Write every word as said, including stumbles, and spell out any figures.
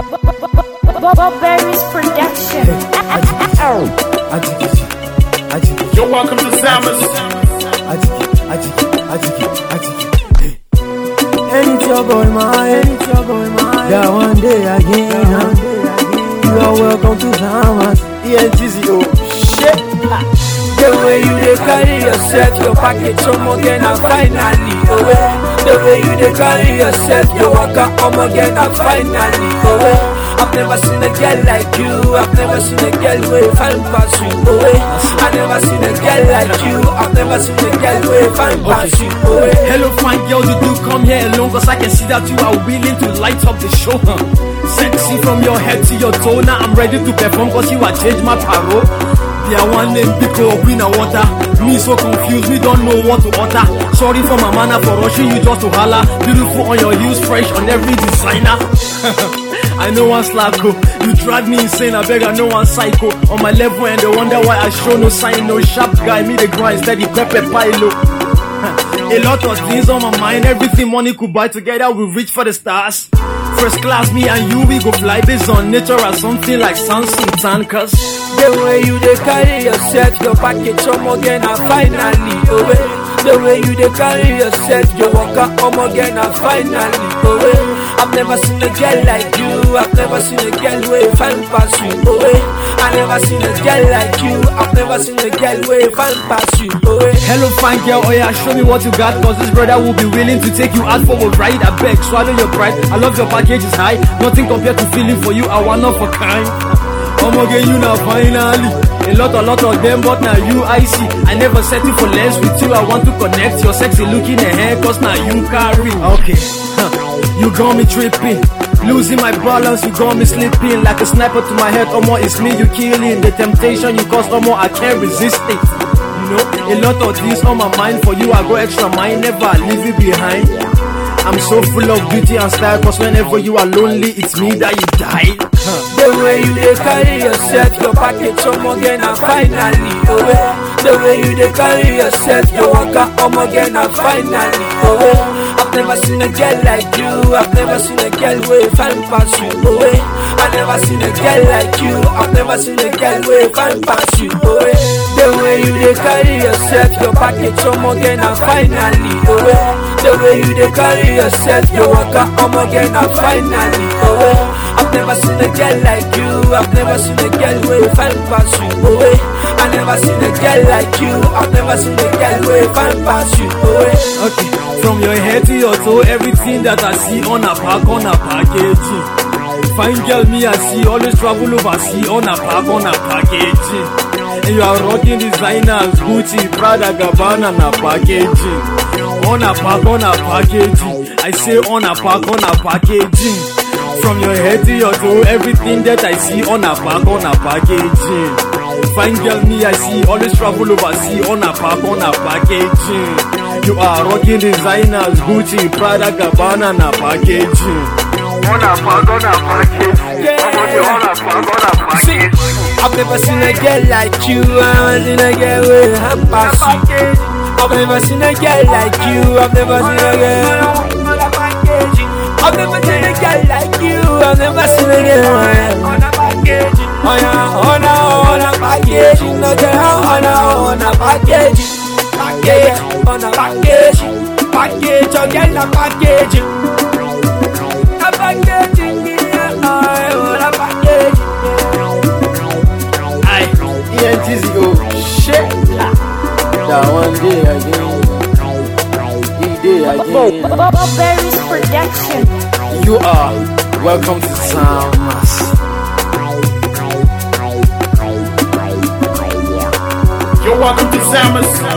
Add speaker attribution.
Speaker 1: Berry's production.
Speaker 2: You're welcome to Samus.
Speaker 3: Any trouble, my, any trouble, my. That one day again, one day again. You are welcome to Samus. E N T Z O. Shit. The way you dey carry yourself, your package come again and finally away. The way you dey carry yourself, your waka come again and finally away. I've never seen a girl like you. I've never seen a girl where find pass you away. I've never seen a girl like you. I've never seen a girl where find pass you away.
Speaker 4: Hello fine girl, you do come here alone, cause I can see that you are willing to light up the show, huh? Sexy from your head to your toe, now I'm ready to perform cause you have changed my parole. There one name Biko Winner Water. Me so confused, me don't know what to order. Sorry for my manner for rushing you just to holler. Beautiful on your heels, fresh on every designer. I know one slacko, you drive me insane, I beg I know one psycho. On my level and they wonder why I show no sign. No sharp guy, me the grind steady pepper pilo. A lot of things on my mind, everything money could buy together, we reach for the stars. First class, me and you, we go fly based on nature or something like Sun Sultan. Cause
Speaker 3: the way you dey carry yourself, your package come again and finally away. The way you dey carry yourself, your waka come again and finally away. I've never seen a girl like you. I've never seen a girl where find pass you away. I never seen a girl like you. I've never seen a girl where find pass you away.
Speaker 4: hello fine girl, oh yeah, show me what you got, cause this brother will be willing to take you out for a ride. I beg, swallow your pride. I love your package is high. Nothing compared to feeling for you, I want of a kind. Come again, you now finally. A lot, a lot of them, but now you I see. I never settle for less with you. I want to connect your sexy looking ahead, cause now you carry. Okay, huh. You got me tripping, losing my balance. You got me slipping like a sniper to my head. Omo, it's me you killing. The temptation you cause, Omo, I can't resist it. You know, a lot of things on my mind. For you, I go extra mile, never leave you behind. I'm so full of beauty and style, cause whenever you are lonely, it's me that you die. Huh.
Speaker 3: The way you dey carry yourself, your package come again and finally away. The way you dey carry yourself, your waka come again and finally away. I've never seen a girl like you. I've never seen a girl where find pass you away. I've never seen a girl like you. I've never seen a girl where find pass you away. The way you dey carry yourself, your package come again and finally away. The way you dey carry yourself, your waka come again and finally away. I've never seen a girl like you. I've never seen a girl where find pass you away. I've never seen a girl like you. I've never seen a girl where find pass you away.
Speaker 4: Okay, from your head to your toe, everything that I see on a pack, on a packaging. Fine girl, me I see, always travel overseas on a pack, on a packaging. And you are rocking designers, Gucci, Prada, Gabbana, on a packaging. On a pack, on a packaging. I say on a pack, on a packaging. From your head to your toe, everything that I see on a pack, on a packaging. Fine girl, me I see, always travel overseas on a pack, on a packaging. You are rocking designers, Gucci, Prada, Gabbana, on a packaging. On a pack, on a packaging.
Speaker 3: Yeah.
Speaker 4: On a pack, on a packaging.
Speaker 3: I've never seen a girl like you. I've never seen a girl with hand pass you. I've never seen a girl like you. I've never seen a girl. I've never seen a girl like you. I've never seen a girl on a package. On a, on a, on a package. No girl on a, on a package. Package, on a package. Package, a girl a package. A package, on a package.
Speaker 4: Aye,
Speaker 3: E N T Z O. Shit. That one day again. The day again.
Speaker 1: Berry's production.
Speaker 3: You are welcome to Samus.
Speaker 2: You're welcome to Samus.